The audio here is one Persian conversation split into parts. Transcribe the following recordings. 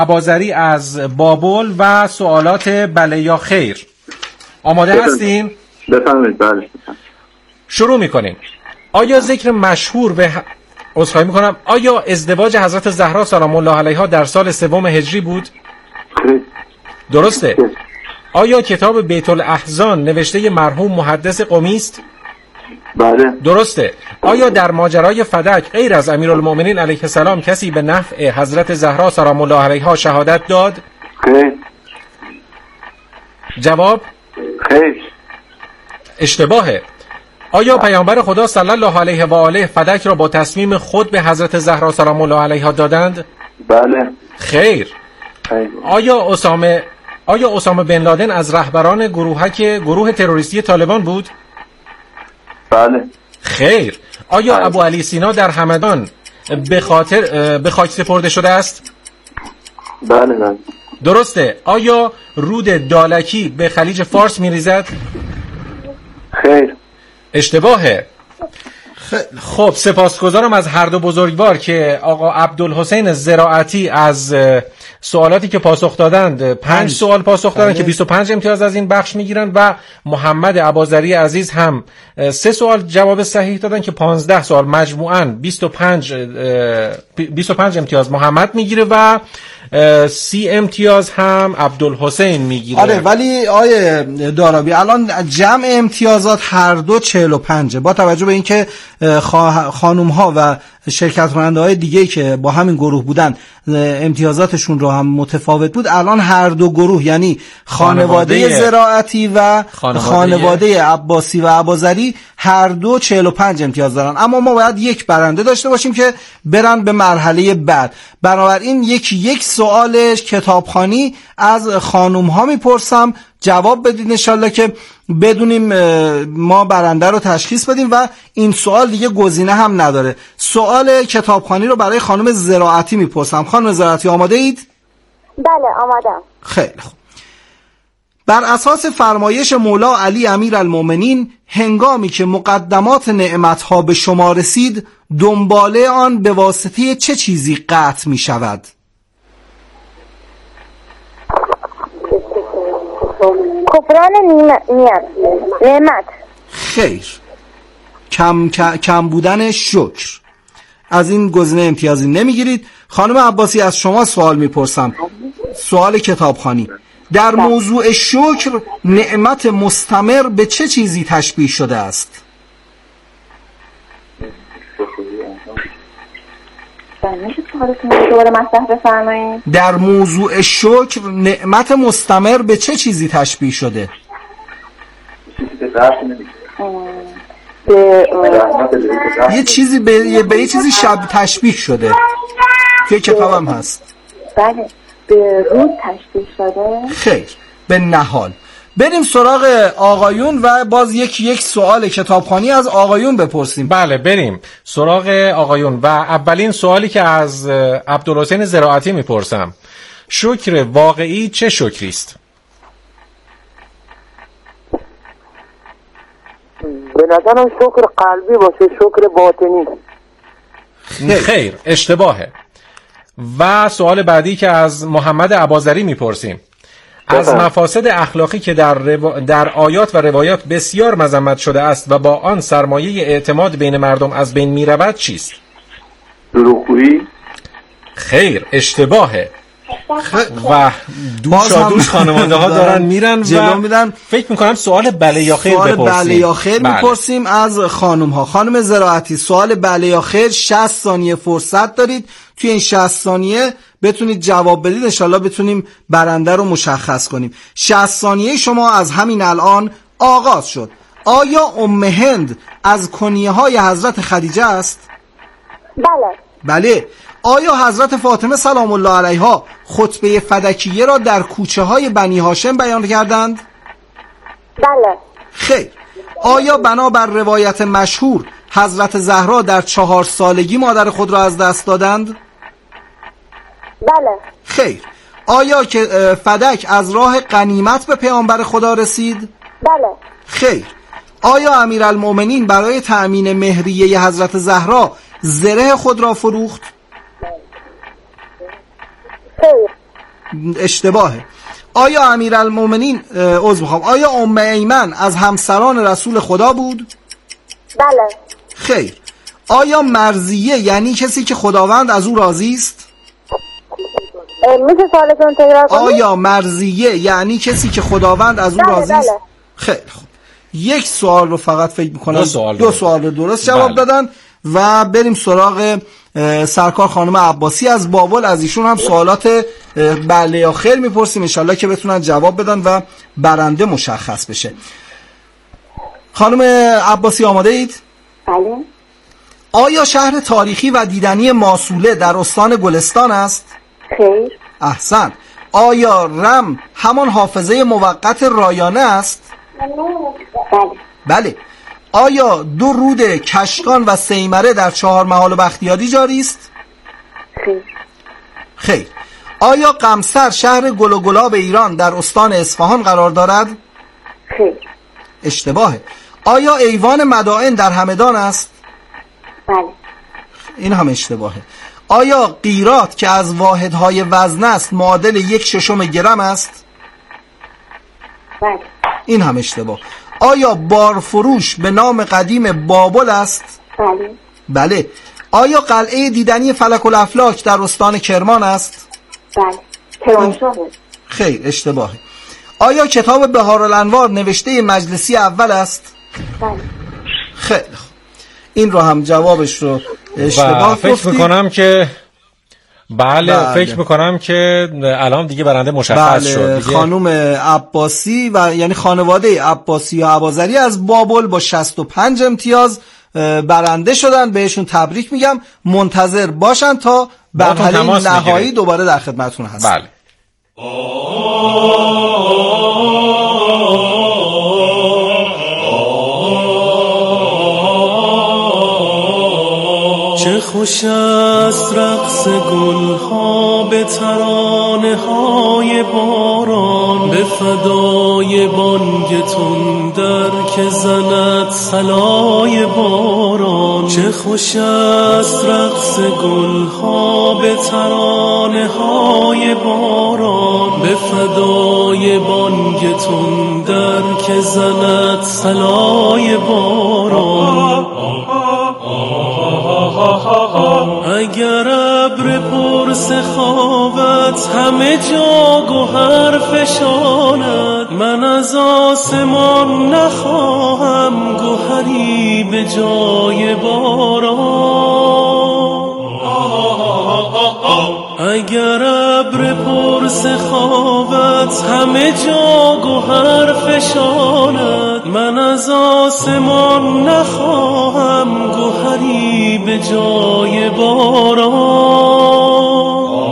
اباظری از بابل و سوالات بله یا خیر. آماده هستین؟ بفرمایید. بله. شروع میکنیم. آیا ذکر مشهور به عذرخواهی میکنم، آیا ازدواج حضرت زهرا سلام الله علیها در سال 3 هجری بود؟ درسته. آیا کتاب بیت الاحزان نوشته مرحوم محدث قمی است؟ بله. درسته. آیا در ماجرای فدک غیر از امیرالمؤمنین علیه السلام کسی به نفع حضرت زهرا سلام الله علیها شهادت داد؟ خیر. جواب؟ خیر. اشتباهه. آیا پیامبر خدا صلی الله علیه و آله فدک را با تصمیم خود به حضرت زهرا سلام الله علیها دادند؟ بله. خیر. آیا اسامه بن لادن از رهبران گروه تروریستی طالبان بود؟ بله. خیر. آیا ابو علی سینا در همدان به خاک سپرده شده است؟ بله. بله. درسته. آیا رود دالکی به خلیج فارس میریزد؟ خیر. اشتباهه. خب سپاسگزارم از هر دو بزرگوار که آقا عبدالحسین زراعتی از سوالاتی که پاسخ دادند 5 سوال پاسخ دادند که 25 امتیاز از این بخش میگیرند و محمد اباظری عزیز هم 3 سوال جواب صحیح دادن که 15 سوال مجموعاً 25 امتیاز محمد میگیره و 30 امتیاز هم عبدالحسین میگیره. آره ولی آیه دارابی الان جمع امتیازات هر دو 45 با توجه به اینکه خانم ها و شرکت کننده های دیگه که با همین گروه بودن امتیازاتشون رو هم متفاوت بود، الان هر دو گروه یعنی خانواده زراعتی و خانواده عباسی و اباظری هر دو 45 امتیاز دارن. اما ما باید یک برنده داشته باشیم که برن به مرحله بعد. بنابراین یک سوال کتابخوانی از خانم ها میپرسم، جواب بدید انشالله که بدونیم ما برنده رو تشخیص بدیم و این سوال دیگه گزینه هم نداره. سوال کتابخوانی رو برای خانم زراعتی میپرسم. خانم زراعتی آماده اید؟ بله آمادم. خیلی خوب. بر اساس فرمایش مولا علی امیرالمؤمنین هنگامی که مقدمات نعمتها به شما رسید دنباله آن به واسطه چه چیزی قطع می شود؟ کفران نعمت. خیر. کم بودن شکر. از این گزینه امتیازی نمیگیرید. خانم عباسی از شما سوال میپرسم، سوال کتابخوانی. در موضوع شکر نعمت مستمر به چه چیزی تشبیه شده است؟ در موضوع شکر نعمت مستمر به چه چیزی تشبیه شده؟ یه چیزی به یه چیزی تشبیه شده که کتابم هست. بله به رود تشبیه شده. خیر، به نهال. بریم سراغ آقایون و باز یک سوال کتابخوانی از آقایون بپرسیم. بله بریم سراغ آقایون و اولین سوالی که از عبدالحسین زراعتی میپرسم، شکر واقعی چه شکری است؟ به نظرم شکر قلبی باشه، شکر باطنی. خیر، اشتباهه. و سوال بعدی که از محمد اباظری میپرسیم، از مفاسد اخلاقی که در آیات و روایات بسیار مذمت شده است و با آن سرمایه اعتماد بین مردم از بین میرود چیست؟ دروغگویی. خیر، اشتباهه. و دوش خانواده ها دارن میرن و میدن. فکر میکنم سوال بله یا خیر بپرسیم. سوال بله یا خیر میپرسیم از خانم ها. خانم زراعتی سوال بله یا خیر 60 ثانیه فرصت دارید، توی این 60 ثانیه بتونید جواب بدید، انشالله بتونیم برنده رو مشخص کنیم. 60 ثانیه شما از همین الان آغاز شد. آیا ام هند از کنیه های حضرت خدیجه است؟ بله. بله. آیا حضرت فاطمه سلام الله علیها خطبه فدکیه را در کوچه های بنی هاشم بیان کردند؟ بله. خیر. آیا بنابر روایت مشهور حضرت زهرا در 4 سالگی مادر خود را از دست دادند؟ بله. خیر. آیا که فدک از راه غنیمت به پیامبر خدا رسید؟ بله. خیر. آیا امیرالمؤمنین برای تأمین مهریه حضرت زهرا زره خود را فروخت؟ خیر. اشتباهه. آیا امیرالمومنین آیا ام ایمن از همسران رسول خدا بود؟ بله. خیر. آیا مرضیه یعنی کسی که خداوند از او راضی است؟ میشه سوالتون تکرار کنید؟ آیا مرضیه یعنی کسی که خداوند از او راضی است؟ خیلی خوب. یک سوال رو فقط فکر میکنم دو سوال رو درست جواب دادن و بریم سراغ سرکار خانم عباسی از بابل. از ایشون هم سوالات بله یا خیر میپرسیم، انشالله که بتونن جواب بدن و برنده مشخص بشه. خانم عباسی آماده اید؟ بله. آیا شهر تاریخی و دیدنی ماسوله در استان گلستان است؟ خیر. احسن. آیا رم همان حافظه موقت رایانه است؟ بله. بله. آیا 2 رود کشکان و سیمره در 4 محال بختیاری جاری است؟ خیر. خیر. آیا قمصر شهر گل و گلاب ایران در استان اصفهان قرار دارد؟ خیر. اشتباهه. آیا ایوان مدائن در همدان است؟ بله. این هم اشتباهه. آیا قیرات که از واحدهای وزن است معادل 1/6 گرم است؟ بله. این هم اشتباه. آیا بارفروش به نام قدیم بابل است؟ بله. بله. آیا قلعه دیدنی فلک الافلاک در استان کرمان است؟ بله. کرمانشاه. خیر، اشتباهه. آیا کتاب بهارالانوار نوشته مجلسی اول است؟ بله. خیلی خوب. این رو هم جوابش رو اشتباه فکر گفتید. میکنم که بله فکر میکنم که الان دیگه برنده مشخص شد دیگه. خانم عباسی و یعنی خانواده عباسی یا عبازری از بابل با 65 امتیاز برنده شدن. بهشون تبریک میگم. منتظر باشن تا مرحله نهایی دوباره در خدمتتون هستم. بله. چه خوش است رقص گلها به ترانه های باران، به فدای بانگ تندر که زند صلای باران. چه خوش است رقص گلها به ترانه های باران، به فدای بانگ تندر که زند صلای باران. اگر ابر پر سخاوت همه جا گوهر فشاند، من از آسمان نخواهم گوهری به جای باران. اگر ابر پر سخاوت همه جا گوهر فشاند، من از آسمان نخواهم گوهری به جای باران.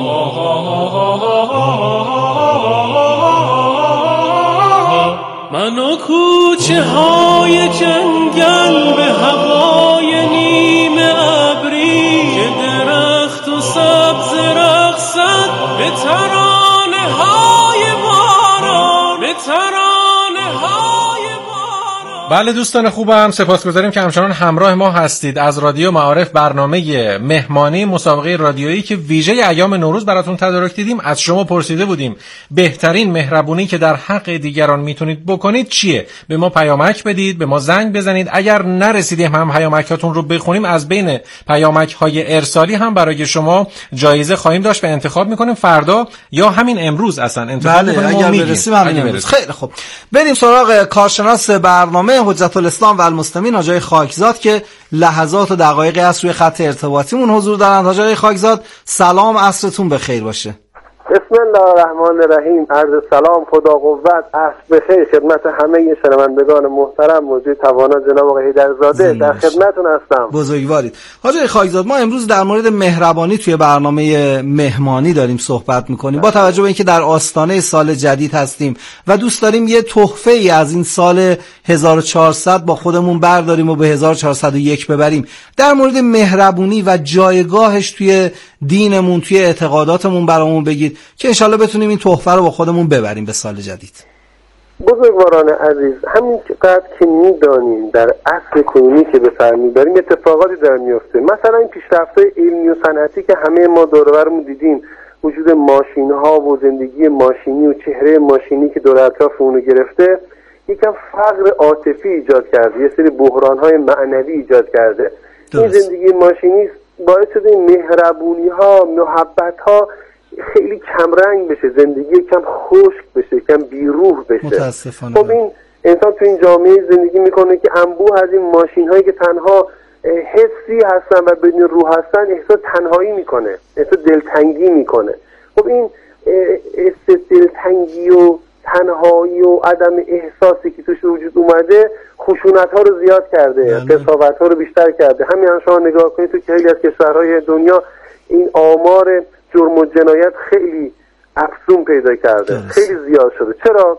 من و کوچه های جنگل به هوای نیمه ابری، که درخت و سبز رقصد به ترانه های باران، به ترانه های باران. بله دوستان خوبم، سپاسگزاریم که همچنان همراه ما هستید. از رادیو معارف برنامه مهمانی مسابقه رادیویی که ویژه ایام نوروز براتون تدارک دیدیم از شما پرسیده بودیم بهترین مهربونی که در حق دیگران میتونید بکنید چیه؟ به ما پیامک بدید، به ما زنگ بزنید. اگر نرسیدیم هم پیامکاتون رو بخونیم، از بین پیامک‌های ارسالی هم برای شما جایزه خواهیم داشت و انتخاب میکنیم فردا یا همین امروز اصلا انتخاب میکنیم. اگر برسیم همین امروز. خیلی خوب. بریم سراغ کارشناس برنامه حجت الاسلام و المسلمین حاجی خاکزاد که لحظات و دقایقی از روی خط ارتباطیمون حضور دارند. حاجی خاکزاد سلام، عصرتون بخیر باشه. بسم الله الرحمن الرحیم. عرض سلام، خدا قوت، عصر بخیر خدمت همه شنوندگان محترم. موجود توانا جناب آقای حیدرزاده در خدمتتون هستم. بزرگوارید. حاجی خاکزاد، ما امروز در مورد مهربانی توی برنامه مهمانی داریم صحبت میکنیم. با توجه به اینکه در آستانه سال جدید هستیم و دوست داریم یه تحفه ای از این سال 1400 با خودمون برداریم و به 1401 ببریم، در مورد مهربونی و جایگاهش توی دینمون، توی اعتقاداتمون برامون بگید که انشالله بتونیم این تحفه رو با خودمون ببریم به سال جدید. بزرگواران عزیز، همین قدر که میدانیم در عصر کنونی که به سر میبریم اتفاقاتی داره میفته. مثلا این پیشرفت‌های علمی و صنعتی که همه ما دور و برمون دیدیم وجود ماشین ها و زندگی ماشینی و چهره ماشینی که دور اطراف اونو گرفته یکم فقر عاطفی ایجاد کرده، یه سری بحران های معنوی ایجاد کرده. این زندگی ماشینی باعث شده این مهربونی ها، محبت ها خیلی کمرنگ بشه، زندگی کم خشک بشه، کم بیروح بشه. متاسفانه. خب این انسان تو این جامعه زندگی میکنه که انبوه از این ماشین هایی که تنها حسی هستن و بدون روح هستن احساس تنهایی میکنه، احساس دلتنگی میکنه. خب این احساس دلتنگی و تنهایی و عدم احساسی که توش وجود اومده خشونت ها رو زیاد کرده، قساوت ها رو بیشتر کرده. همین شما نگاه کنید تو خیلی از کشورهای دنیا این آمار جرم و جنایت خیلی افزون پیدا کرده، خیلی زیاد شده. چرا؟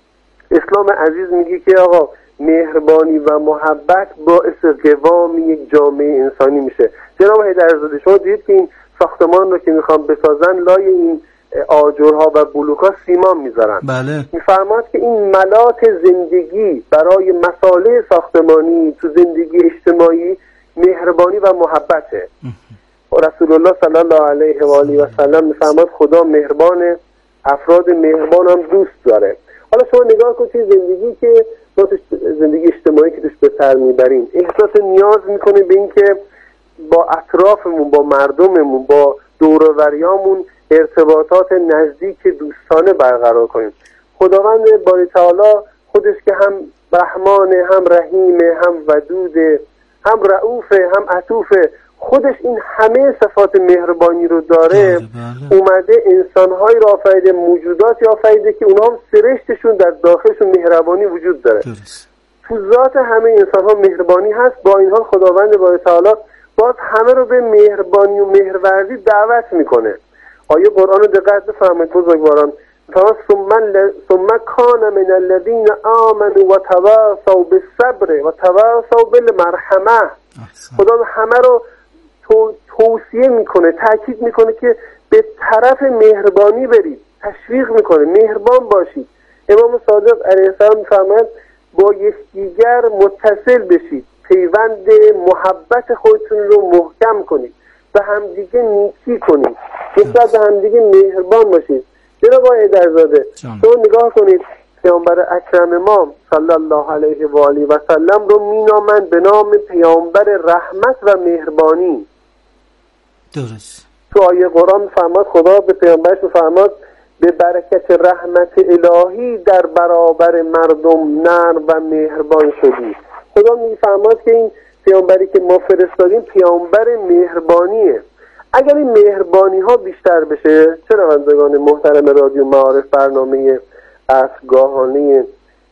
اسلام عزیز میگه که آقا مهربانی و محبت باعث قوام یک جامعه انسانی میشه. جناب حیدرزاده شما دیدید که این ساختمان رو که میخوان بسازن لای این آجرها و بلوک‌ها سیمان میذارن. بله. میفرماد که این ملاط زندگی برای مسائل ساختمانی تو زندگی اجتماعی مهربانی و محبته. رسول الله صلی الله علیه و آله و سلم میفرماد خدا مهربانه، افراد مهربان هم دوست داره. حالا شما نگاه کنید زندگی که زندگی اجتماعی که توش به سر میبریم احساس نیاز میکنه به این که با اطرافمون، با مردممون، با دور و بریامون ارتباطات نزدیک دوستانه برقرار کنیم. خداوند باری تعالی خودش که هم رحمانه، هم رحیمه، هم ودوده، هم رؤوفه، هم عطوفه، خودش این همه صفات مهربانی رو داره. اومده انسان‌هایی را آفریده، موجوداتی آفریده که اونها هم سرشتشون در داخلشون مهربانی وجود داره. تو ذات همه انسان‌ها مهربانی هست. با این حال خداوند باری تعالی باز همه رو به مهربانی و مهرورزی دعوت میکنه. آیه قرآن رو دقت بفرمایید بزرگواران. ثم کان من الذین آمنوا و تواصوا بالصبر و تواصوا بالمرحمه. خدا همه رو توصیه میکنه، تاکید میکنه که به طرف مهربانی برید، تشویق میکنه مهربان باشید. امام صادق علیه السلام میفرماید با یکدیگر متصل بشید، پیوند محبت خودتون رو محکم کنید، به همدیگه نیکی کنید، نسبت به همدیگه مهربان باشید. جناب آقای حیدرزاده شما نگاه کنید پیامبر اکرم ما صلی الله علیه و آله و سلم رو مینامند به نام پیامبر رحمت و مهربانی. درست. تو آیه قرآن فرماد خدا به پیامبرش فرماد به برکت رحمت الهی در برابر مردم نرم و مهربان شدی. خدا میفرماد که این پیامبری که ما فرستادیم پیامبر مهربانیه. اگر این مهربانی ها بیشتر بشه، شنوندگان محترم رادیو معارف برنامه عصرگاهانه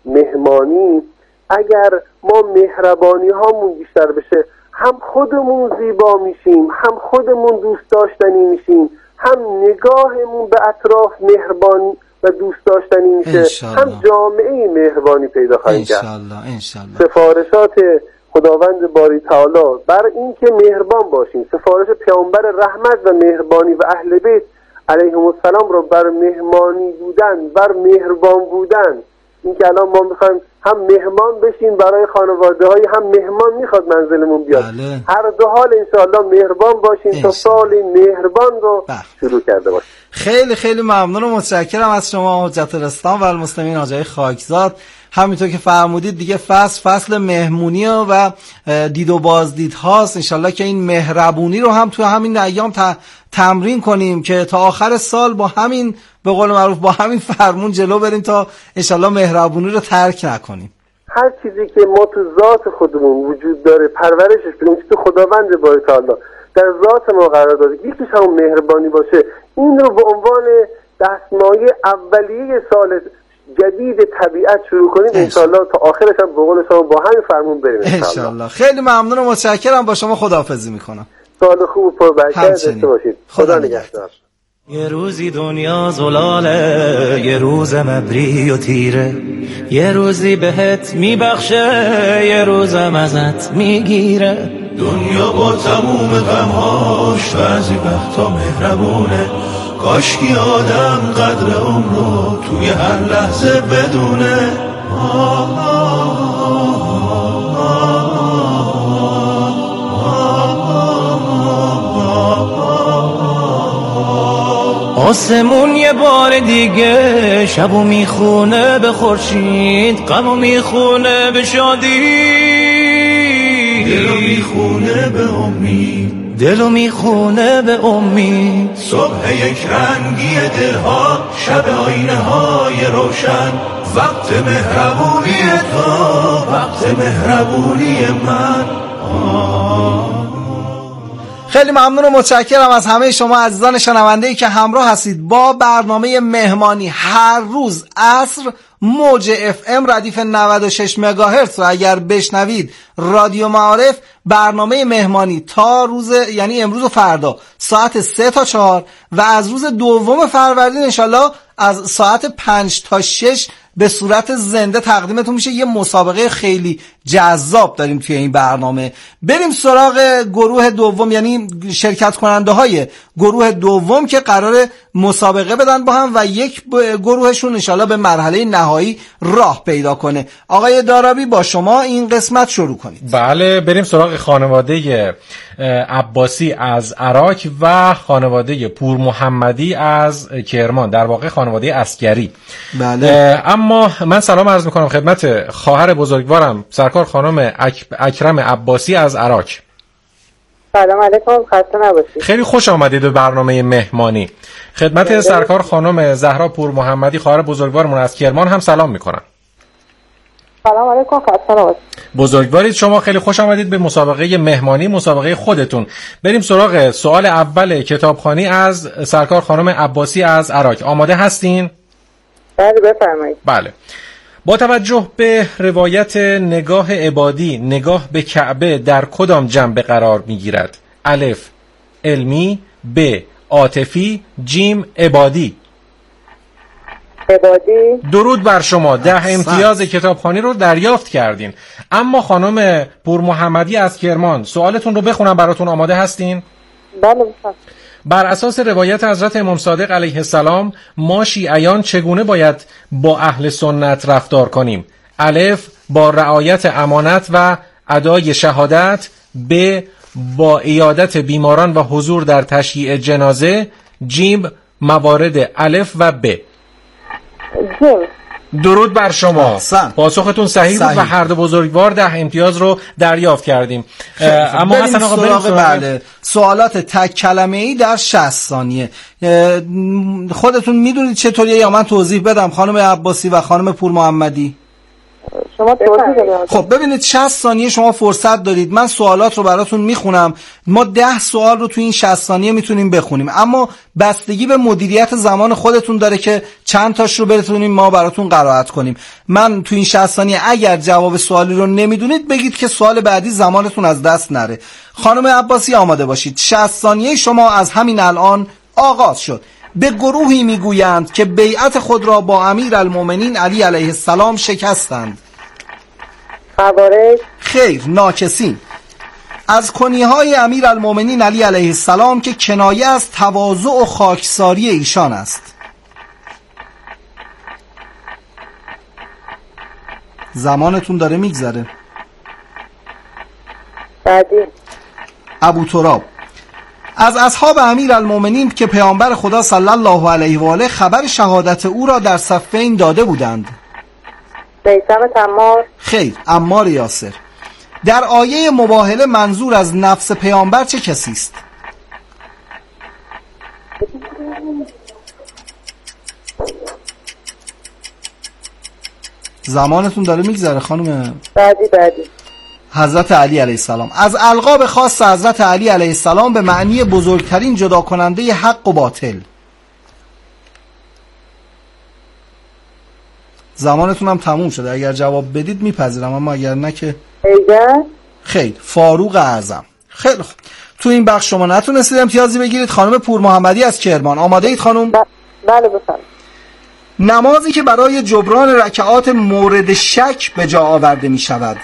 مهمانی، اگر ما مهربانی هامون بیشتر بشه هم خودمون زیبا میشیم، هم خودمون دوست داشتنی میشیم، هم نگاهمون به اطراف مهربان و دوست داشتنی میشه، هم جامعه مهربانی پیدا خواهیم کرد. انشالله. سفارشات خداوند باری تعالی بر این که مهربان باشیم، سفارش پیامبر رحمت و مهربانی و اهل بیت علیهم السلام رو بر مهمانی بودن، بر مهربان بودن، این که الان ما میخوایم هم مهمان بشیم برای خانواده های، هم مهمان میخواد منزلمون بیاد. بله. هر دو حال انشاءالله مهربان باشیم تا سال مهربان رو شروع کرده باشیم. خیلی خیلی ممنون و متشکرم از شما حجت الاسلام و المسلمین حاجی خاکزاد. همینطور که فرمودید دیگه فصل مهمونی و دید و بازدید هاست. انشالله که این مهربونی رو هم تو همین ایام تمرین کنیم که تا آخر سال با همین به قول معروف با همین فرمون جلو بریم تا انشالله مهربونی رو ترک نکنیم. هر چیزی که ما تو ذات خودمون وجود داره پرورشش بدیم، که تو خداوند باری تعالی در ذات ما قرار داده، یکیش هم مهربانی باشه. این رو به عنوان دستمایه اولیه سال جدید طبیعت شروع کنیم انشالله تا آخرش هم به قول شما با همین فرمون بریم انشالله. خیلی ممنون و متشکرم. با شما خداحافظی میکنم. سال خوب و پربرکت داشته باشید. خدا نگهدار. یه روزی دنیا زلاله، یه روز مبری و تیره، یه روزی بهت میبخشه، یه روزم ازت میگیره. دنیا با تموم غمهاش بعضی وقتا مهربونه، کاشکی آدم قدر عمرو توی هر لحظه بدونه. آسمون یه بار دیگه شبو میخونه به خورشید، غمو میخونه به شادی، دلو میخونه به امید، دلو میخونه به امید. صبح یک رنگی دلها، شب آینه های روشن، وقت مهربونی تو، وقت مهربونی من. خیلی ممنون و متشکرم از همه شما عزیزان شنونده‌ای که همراه هستید با برنامه مهمانی. هر روز عصر موج FM ردیف 96 مگاهرتز رو اگر بشنوید، رادیو معارف برنامه مهمانی تا روز، یعنی امروز و فردا ساعت 3 تا 4 و از روز دوم فروردین انشالله از ساعت 5 تا 6 به صورت زنده تقدیمتون میشه. یه مسابقه خیلی جذاب داریم توی این برنامه. بریم سراغ گروه دوم، یعنی شرکت کننده های گروه دوم که قرار مسابقه بدن با هم و یک گروهشون انشالله به مرحله نهایی راه پیدا کنه. آقای دارابی با شما این قسمت شروع کنید. بله، بریم سراغ خانواده عباسی از عراق و خانواده پور محمدی از کرمان، در واقع خانواده عسکری. بله. اما من سلام عرض میکنم خدمت خواهر بزرگوارم سرکار خانم اکرم عباسی از عراق. سلام علیکم، خسته نباشید. خیلی خوش آمدید به برنامه مهمانی. خدمت سرکار خانم زهرا پور محمدی خواهر بزرگوارمون از کرمان هم سلام میکنم. سلام علیکم، خسته نباشید. بزرگوارید شما، خیلی خوش آمدید به مسابقه مهمانی، مسابقه خودتون. بریم سراغ سوال اول کتابخوانی از سرکار خانم عباسی از عراق. آماده هستین؟ بله بفرمایید. بله. با توجه به روایت نگاه عبادی، نگاه به کعبه در کدام جنبه قرار میگیرد؟ الف علمی، ب عاطفی، جیم عبادی. عبادی. درود بر شما، 10 امتیاز کتابخوانی رو دریافت کردین. اما خانم پور محمدی از کرمان، سوالتون رو بخونم براتون. آماده هستین؟ بله بفرمایید. بر اساس روایت حضرت امام صادق علیه السلام، ما شیعیان چگونه باید با اهل سنت رفتار کنیم؟ الف با رعایت امانت و ادای شهادت، ب با عیادت بیماران و حضور در تشییع جنازه، جیم موارد الف و ب. جیم. درود بر شما. احسن. پاسختون صحیح بود و هر دو بزرگوار 10 امتیاز رو دریافت کردیم. اما حسن آقا بریم سراغ بله. سوالات تک کلمه‌ای در 60 ثانیه. خودتون میدونید چطوریه یا من توضیح بدم خانم عباسی و خانم پور محمدی؟ شما توضیح بدید. خب ببینید 60 ثانیه شما فرصت دارید. من سوالات رو براتون میخونم. ما 10 سوال رو تو این 60 ثانیه میتونیم بخونیم، اما بستگی به مدیریت زمان خودتون داره که چند تاش رو بتونیم ما براتون قرائت کنیم. من تو این 60 ثانیه اگر جواب سوالی رو نمیدونید بگید که سوال بعدی زمانتون از دست نره. خانم عباسی آماده باشید. 60 ثانیه شما از همین الان آغاز شد. به گروهی میگویند که بیعت خود را با امیرالمومنین علی علیه السلام شکستند. خوارج. خیر، ناکسین. از کنیهای امیرالمومنین علی علیه السلام که کنایه از تواضع و خاکساری ایشان است. زمانتون داره میگذره. بعدی. ابو تراب. از اصحاب امیرالمومنین که پیامبر خدا صلی الله علیه و آله خبر شهادت او را در صفین داده بودند. میثم تمار. خیر، عمار یاسر. در آیه مباهله منظور از نفس پیامبر چه کسی است؟ زمانتون داره میگذره خانم. بعدی. حضرت علی علیه السلام. از القاب خاص حضرت علی علیه السلام به معنی بزرگترین جدا کننده حق و باطل. زمانتون هم تموم شده. اگر جواب بدید میپذیرم، اما اگر نه که خیر. فاروق اعظم. خیلی خوب. تو این بخش شما نتونستید امتیازی بگیرید. خانم پور محمدی از کرمان، آماده اید خانم؟ بله بفرمایید. نمازی که برای جبران رکعات مورد شک به جا آورده می شود.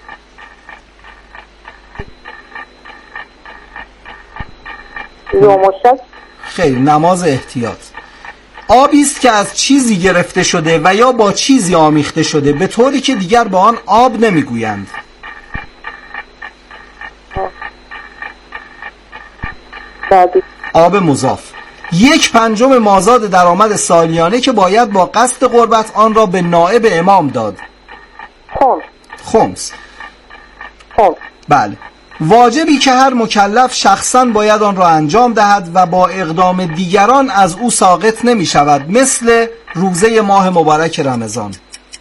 خیر، نماز احتیاط. آبی است که از چیزی گرفته شده و یا با چیزی آمیخته شده به طوری که دیگر با آن آب نمیگویند. آب مضاف. 1/5 مازاد درآمد سالیانه که باید با قصد قربت آن را به نائب امام داد. خمس. بله. واجبی که هر مکلف شخصاً باید آن را انجام دهد و با اقدام دیگران از او ساقط نمی شود، مثل روزه ماه مبارک رمضان.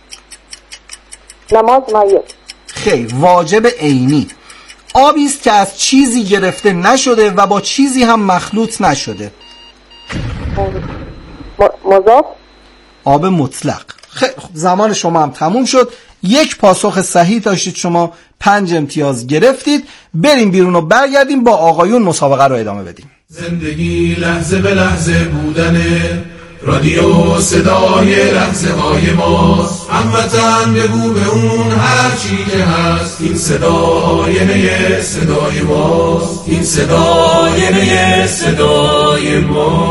نماز مایه. خیر، واجب عینی. آبی است که از چیزی گرفته نشده و با چیزی هم مخلوط نشده. مضاف. آب مطلق. خیلی خوب، زمان شما هم تموم شد. 1 پاسخ صحیح داشتید، شما 5 امتیاز گرفتید. بریم بیرون و برگردیم با آقایون مسابقه رو ادامه بدیم. زندگی لحظه به لحظه بودنه، رادیو صدای لحظه های ماست. هموطن بگو به اون هر چی که هست، این صدا آینه صدای ماست، این صدا آینه صدای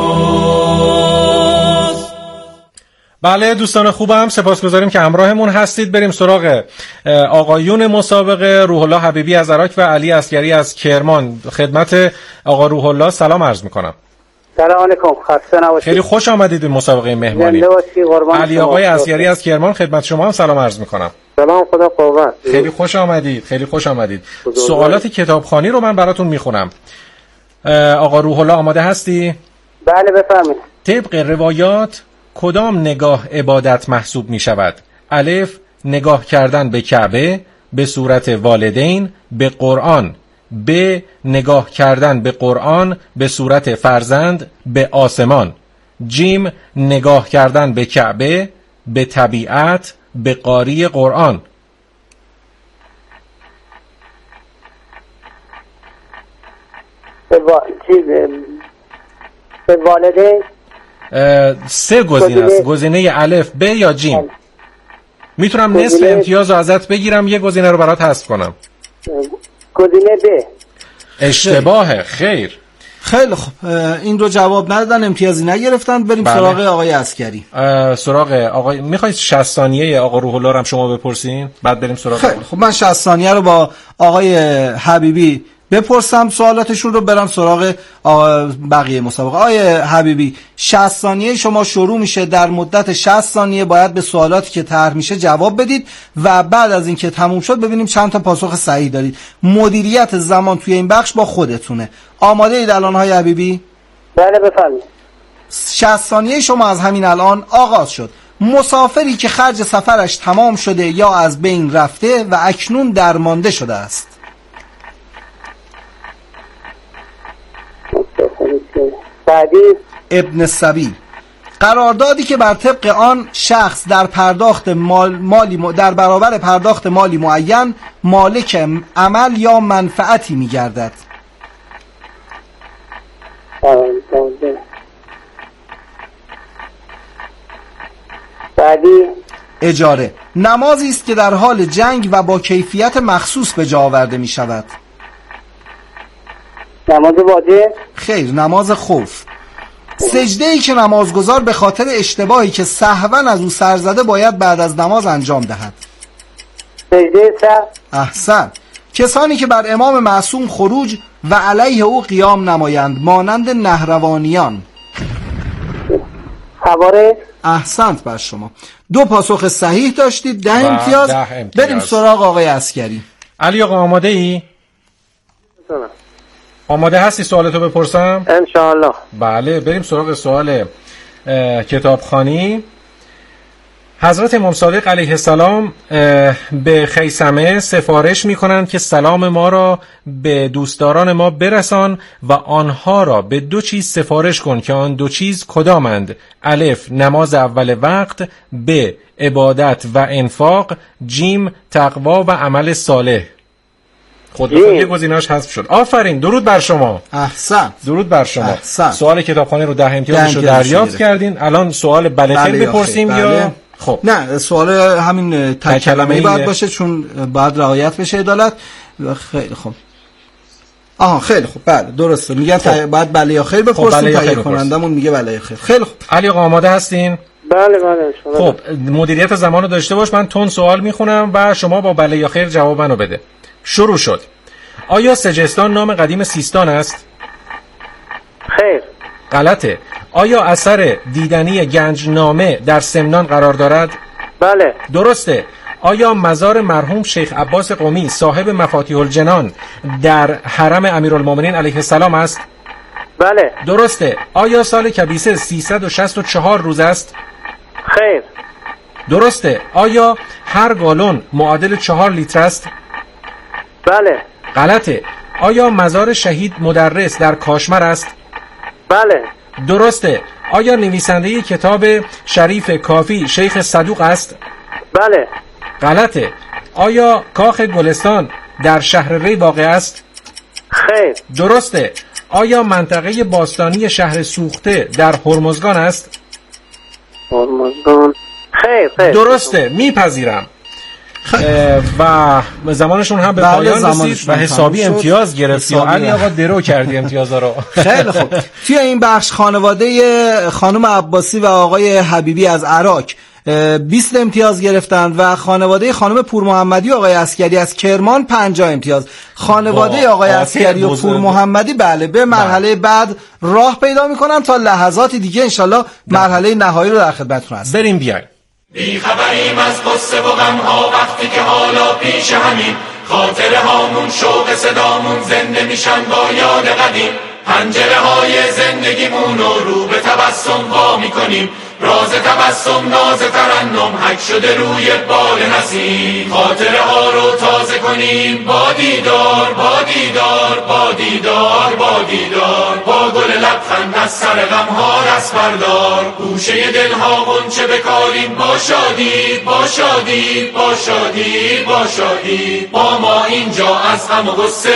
ماست. بله دوستان خوبم، سپاسگزاریم که همراهمون هستید. بریم سراغ آقایون مسابقه. روح الله حبیبی از عراق و علی عسگری از کرمان. خدمت آقا روح الله سلام عرض میکنم. سلام علیکم، خسته نباشید. خیلی خوش آمدید به مسابقه مهمانی. علی آقای عسگری از کرمان، خدمت شما هم سلام عرض میکنم. سلام، خدا قوت. خیلی خوش آمدید، خیلی خوش آمدید. سوالات کتابخوانی رو من براتون میخونم. آقا روح الله آماده هستی؟ بله بفرمایید. طبق روایات کدام نگاه عبادت محسوب می شود؟ الف، نگاه کردن به کعبه به صورت والدین به قرآن. ب، نگاه کردن به قرآن به صورت فرزند به آسمان. جیم، نگاه کردن به کعبه به طبیعت به قاری قرآن. به والدین. 3 گزینه است، گزینه الف، ب یا جیم. میتونم نصف امتیاز رو ازت بگیرم، 1 گزینه رو برات حذف کنم. گزینه ب. اشتباهه. خیر. خیلی خوب، این رو جواب ندادن، امتیازی نگرفتن. بریم سراغ آقای عسگری. سراغ آقای، میخواید 60 ثانیه آقا روح الله رو هم شما بپرسین بعد بریم سراغ. خیلی خوب، من 60 ثانیه رو با آقای حبیبی بپرسم، سوالاتشون رو برم سراغ بقیه مسابقه. آقای حبیبی، 60 ثانیه شما شروع میشه. در مدت 60 ثانیه باید به سوالاتی که طرح میشه جواب بدید و بعد از اینکه تموم شد ببینیم چند تا پاسخ صحیح دارید. مدیریت زمان توی این بخش با خودتونه. آماده اید الان های حبیبی؟ بله بفرمایید. 60 ثانیه شما از همین الان آغاز شد. مسافری که خرج سفرش تمام شده یا از بین رفته و اکنون درمانده شده است. بعدی ابن السبیل. قراردادی که بر طبق آن شخص در پرداخت در برابر پرداخت مالی معین مالک عمل یا منفعتی می‌گردد. بعدی اجاره. نمازی است که در حال جنگ و با کیفیت مخصوص به جا آورده می شود. نماز واجب. خیر، نماز خوف. سجده‌ای که نمازگزار به خاطر اشتباهی که سهواً از او سر زده باید بعد از نماز انجام دهد. سجده سهو. احسن. کسانی که بر امام معصوم خروج و علیه او قیام نمایند مانند نهروانیان. خوارج. احسنت بر شما. 2 پاسخ صحیح داشتید، 10 امتیاز. بریم سراغ آقای عسگری. علی آقا آماده ای؟ آماده هستی سوالتو بپرسم؟ انشاءالله. بله، بریم سراغ سوال کتابخوانی. حضرت امام صادق علیه السلام به خیثمه سفارش می‌کنند که سلام ما را به دوستداران ما برسان و آنها را به 2 چیز سفارش کن که آن 2 چیز کدامند؟ الف، نماز اول وقت. ب، عبادت و انفاق. جیم، تقوا و عمل صالح. خود یه گزینه‌اش حذف شد. آفرین، درود بر شما. احسن. درود بر شما. احسن. سوال کتابخانه رو 10 امتیازش رو دریافت کردین. الان سوال بله خیر بپرسیم یا خب نه، سوال همین تک کلمه‌ای باید باشه چون باید رعایت بشه عدالت. خیلی خوب. خیلی خوب، بله درسته. میگن بعد بله یا خیر بپرسیم. تهیه کنندمون میگه بله یا خیر. خیلی خوب. علی آقا آماده هستین؟ بله بله. خب مدیریت زمان رو داشته باش. من تون سوال میخونم و شما با بله یا خیر جواب منو بده. شروع شد. آیا سجستان نام قدیم سیستان است؟ خیر. غلطه. آیا اثر دیدنی گنجنامه در سمنان قرار دارد؟ بله. درسته. آیا مزار مرحوم شیخ عباس قمی صاحب مفاتیح الجنان در حرم امیرالمومنین علیه السلام است؟ بله. درسته. آیا سال کبیسه 364 روز است؟ خیر. درسته. آیا هر گالون معادل 4 لیتر است؟ بله. غلطه. آیا مزار شهید مدرس در کاشمر است؟ بله. درسته. آیا نویسنده کتاب شریف کافی شیخ صدوق است؟ بله. غلطه. آیا کاخ گلستان در شهر ری واقع است؟ خیر. درسته. آیا منطقه باستانی شهر سوخته در هرمزگان است؟ هرمزگان. خیر. درسته. میپذیرم. و زمانشون هم به پایان رسید و حسابی امتیاز گرفتی و علی آقا درو کردی امتیازا رو. خیلی خوب. توی این بخش خانواده خانم عباسی و آقای حبیبی از عراق 20 امتیاز گرفتند و خانواده خانم پور محمدی و آقای عسکری از کرمان 50 امتیاز. خانواده آقای عسکری و پور محمدی بله به مرحله بعد راه پیدا میکنن تا لحظاتی دیگه انشالله مرحله نهایی رو در خدمتتون هستیم. بریم بیایم. بی خبریم از قصه و غم‌ها وقتی که حالا پیش همین خاطره هامون شوق صدامون زنده میشن با یاد قدیم پنجره های زندگیمون رو به تبسم وا میکنیم راز تبسم ناز ترنم حک شده روی بال نسیم خاطره ها رو تازه کنیم با دیدار با دیدار با دیدار با دیدار با گل لبخند از سر غم ها رس بردار گوشه دل ها غنچه بکاریم با شادی با شادی با شادی با شادی با ما اینجا از غم و غصه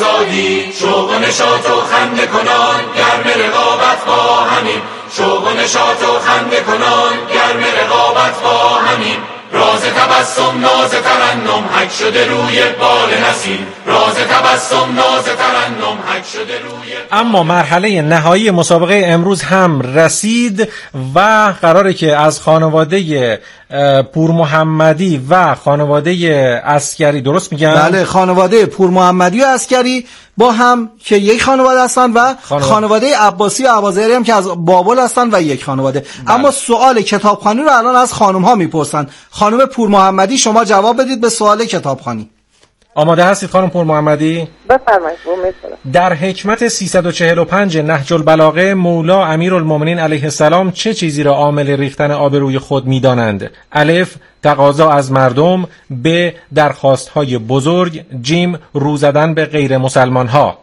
آزادی شوق و نشاط و خنده کنان گرم رقابت با همین شوق و نشاط و خنده کنان گرم رقابت با همین راز تبسم ناز ترنم حک شده روی بال نسیم راز تبسم ناز ترنم حک شده روی. اما مرحله نهایی مسابقه امروز هم رسید و قراره که از خانواده پور محمدی و خانواده عسکری، درست میگم؟ بله، خانواده پور محمدی و عسکری با هم که یک خانواده هستن و خانواده عباسی و عبازری هم که از بابل هستن و یک خانواده. بله. اما سوال کتابخوانی رو الان از خانم ها میپرسن. خانم پور محمدی شما جواب بدید به سوال کتابخوانی. آماده هستید خانم پور محمدی؟ بفرمایید. در حکمت 345 نهج البلاغه مولا امیرالمومنین علیه السلام چه چیزی را عامل ریختن آبروی خود می‌دانند؟ الف تقاضا از مردم، ب درخواست‌های بزرگ، جیم رو زدن به غیر مسلمان‌ها.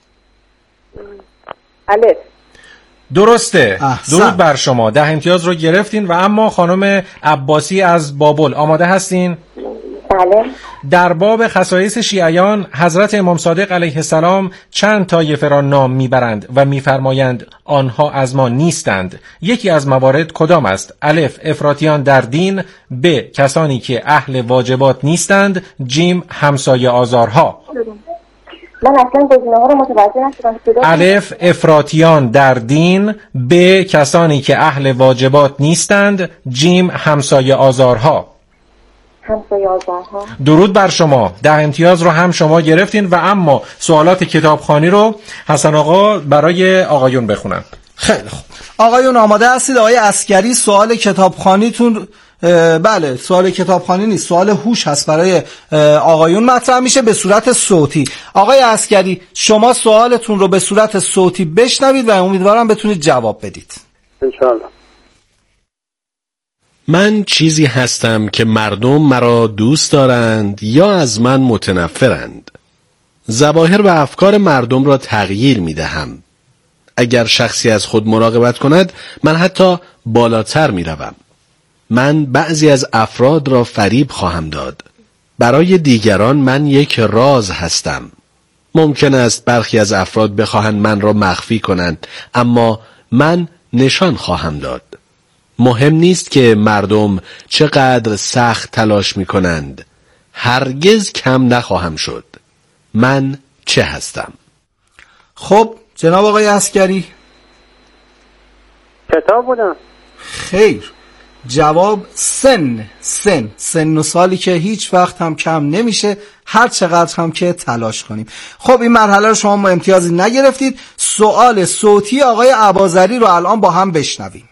الف. درسته. درود بر شما. 10 امتیاز رو گرفتین و اما خانم عباسی از بابل آماده هستین؟ بله. در باب خصایص شیعیان حضرت امام صادق علیه السلام چند طایفه را نام میبرند و میفرمایند آنها از ما نیستند. یکی از موارد کدام است؟ الف افراطیان در دین، ب کسانی که اهل واجبات نیستند، جیم همسایه آزارها. من اصلا گزینه‌ها رو متوجه نشدم. الف افراطیان در دین، ب کسانی که اهل واجبات نیستند، جیم همسایه آزارها. درود بر شما. 10 امتیاز رو هم شما گرفتین و اما سوالات کتابخوانی رو حسن آقا برای آقایون بخونن. خیلی خوب. آقایون آماده هستید؟ آقای عسکری سوال کتابخوانیتون بله سوال کتابخوانی نیست، سوال هوش هست، برای آقایون مطرح میشه به صورت صوتی. آقای عسکری شما سوالتون رو به صورت صوتی بشنوید و امیدوارم بتونید جواب بدید. انشالله. من چیزی هستم که مردم مرا دوست دارند یا از من متنفرند. ظواهر و افکار مردم را تغییر می دهم. اگر شخصی از خود مراقبت کند من حتی بالاتر می روم. من بعضی از افراد را فریب خواهم داد. برای دیگران من یک راز هستم. ممکن است برخی از افراد بخواهند من را مخفی کنند، اما من نشان خواهم داد. مهم نیست که مردم چقدر سخت تلاش می کنند. هرگز کم نخواهم شد. من چه هستم؟ خب جناب آقای عسکری. کتاب بودم. خیر، جواب سن و سالی که هیچ وقت هم کم نمیشه هر چقدر هم که تلاش کنیم. خب این مرحله رو شما امتیازی نگرفتید. سوال صوتی آقای اباظری رو الان با هم بشنویم.